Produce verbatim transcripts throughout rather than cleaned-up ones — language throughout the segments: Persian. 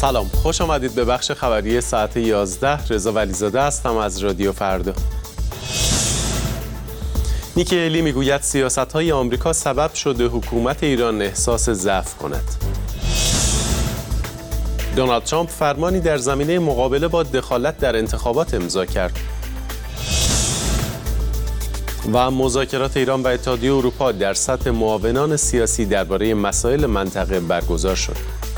سلام، خوش آمدید به بخش خبری ساعت یازده. رضا ولیزاده هستم از رادیو فردا. نیکی هیلی میگوید سیاست‌های آمریکا سبب شده حکومت ایران احساس ضعف کند. دونالد ترامپ فرمانی در زمینه مقابله با دخالت در انتخابات امضا کرد. و مذاکرات ایران و اتحادیه اروپا در سطح معاونان سیاسی درباره مسائل منطقه برگزار شد.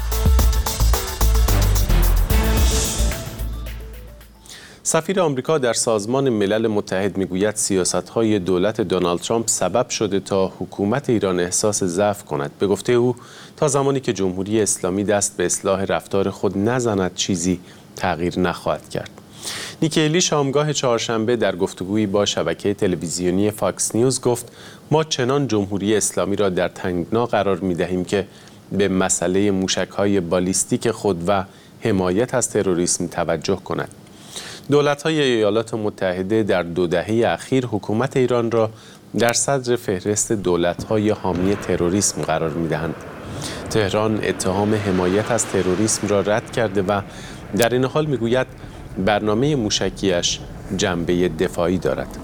سفیر آمریکا در سازمان ملل متحد میگوید سیاست‌های دولت دونالد ترامپ سبب شده تا حکومت ایران احساس ضعف کند. به گفته او تا زمانی که جمهوری اسلامی دست به اصلاح رفتار خود نزند چیزی تغییر نخواهد کرد. نیکی هیلی شامگاه چهارشنبه در گفتگویی با شبکه تلویزیونی فاکس نیوز گفت ما چنان جمهوری اسلامی را در تنگنا قرار می‌دهیم که به مسئله موشک‌های بالیستیک خود و حمایت از تروریسم توجه کند. دولت‌های ایالات متحده در دو دهه اخیر حکومت ایران را در صدر فهرست دولت‌های حامی تروریسم قرار می‌دهند. تهران اتهام حمایت از تروریسم را رد کرده و در این حال می‌گوید برنامه موشکیش جنبه دفاعی دارد.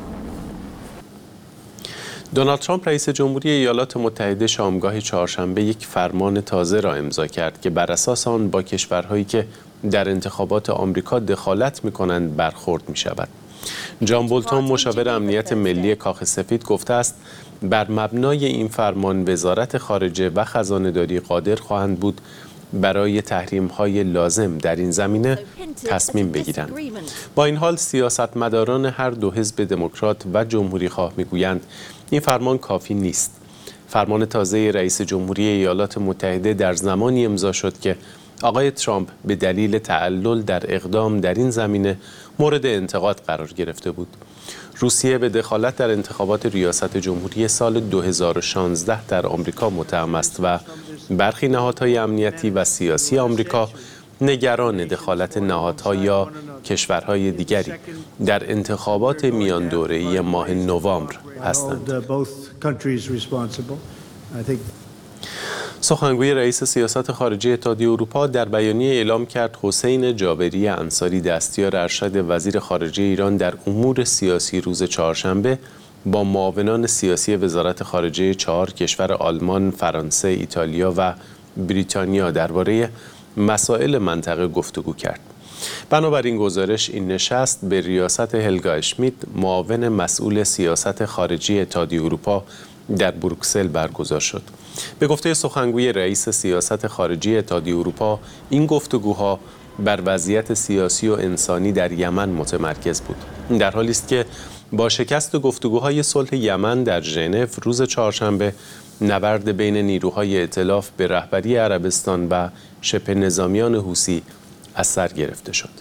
دونالد ترامپ رئیس جمهوری ایالات متحده شامگاه چهارشنبه یک فرمان تازه را امضا کرد که بر اساس آن با کشورهایی که در انتخابات آمریکا دخالت می‌کنند برخورد می‌شود. جان بولتون مشاور امنیت ملی کاخ سفید گفته است بر مبنای این فرمان وزارت خارجه و خزانه‌داری قادر خواهند بود برای تحریم‌های لازم در این زمینه تصمیم بگیرند. با این حال سیاستمداران هر دو حزب دموکرات و جمهوری‌خواه می‌گویند این فرمان کافی نیست. فرمان تازه رئیس جمهوری ایالات متحده در زمانی امضا شد که آقای ترامپ به دلیل تعلل در اقدام در این زمینه مورد انتقاد قرار گرفته بود. روسیه به دخالت در انتخابات ریاست جمهوری سال دو هزار و شانزده در آمریکا متهم است و برخی نهادهای امنیتی و سیاسی آمریکا نگران دخالت نهادها یا کشورهای دیگری در انتخابات میان دوره‌ای ماه نوامبر هستند. سخنگوی رئیس سیاست خارجی اتحادیه اروپا در بیانیه اعلام کرد حسین جابری انصاری دستیار ارشد وزیر خارجه ایران در امور سیاسی روز چهارشنبه با معاونان سیاسی وزارت خارجه چهار کشور آلمان، فرانسه، ایتالیا و بریتانیا درباره مسائل منطقه گفتگو کرد. بنابراین گزارش این نشست به ریاست هلگا اشمیت معاون مسئول سیاست خارجی اتحادیه اروپا در بروکسل برگزار شد. به گفته سخنگوی رئیس سیاست خارجی اتحادیه اروپا این گفتگوها بر وضعیت سیاسی و انسانی در یمن متمرکز بود. در حالی است که با شکست گفتگوهای صلح یمن در ژنو روز چهارشنبه نبرد بین نیروهای ائتلاف به رهبری عربستان و شبه نظامیان حوثی از سر گرفته شد.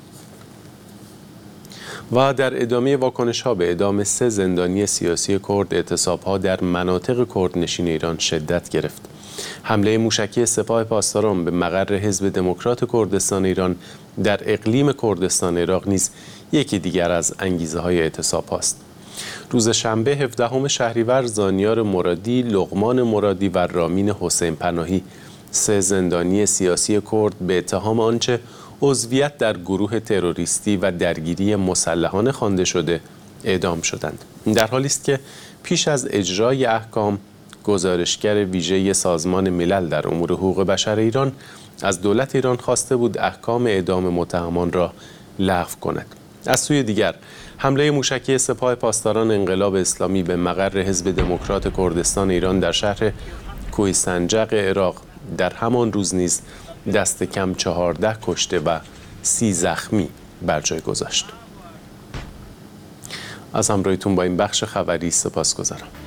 و در ادامه واکنش‌ها به اعدام سه زندانی سیاسی کرد، اعتصاب‌ها در مناطق کردنشین ایران شدت گرفت. حمله موشکی سپاه پاسداران به مقر حزب دموکرات کردستان ایران در اقلیم کردستان عراق نیز یکی دیگر از انگیزه‌های اعتصاب‌هاست. روز شنبه هفدهم شهریور زانیار مرادی، لقمان مرادی و رامین حسین پناهی سه زندانی سیاسی کرد به اتهام آنچه عضویت در گروه تروریستی و درگیری مسلحانه خوانده شده اعدام شدند. در حالی است که پیش از اجرای احکام گزارشگر ویژه سازمان ملل در امور حقوق بشر ایران از دولت ایران خواسته بود احکام اعدام متهمان را لغو کند. از سوی دیگر حمله موشکی سپاه پاسداران انقلاب اسلامی به مقر حزب دموکرات کردستان ایران در شهر کوهستانجق عراق در همان روز نیز دست کم چهارده کشته و سی زخمی بر جای گذاشت. از همراهیتون با این بخش خبری سپاسگزارم.